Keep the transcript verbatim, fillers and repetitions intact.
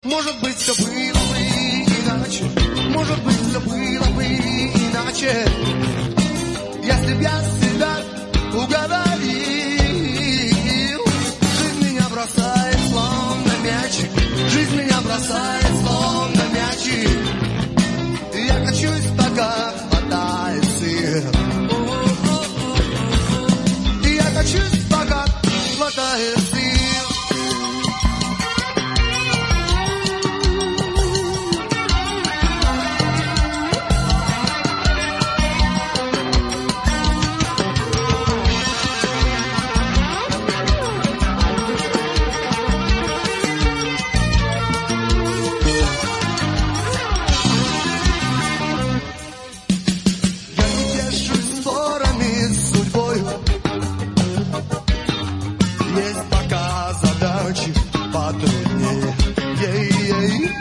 Может быть, все было бы иначе, может быть, все было бы иначе, если б я себя уговорил. Жизнь меня бросает, словно мячик, жизнь меня бросает, словно мячик. Я качусь, пока хватает сил. Я качусь, пока хватает сил. Есть пока задачи потруднее. Ей-ей.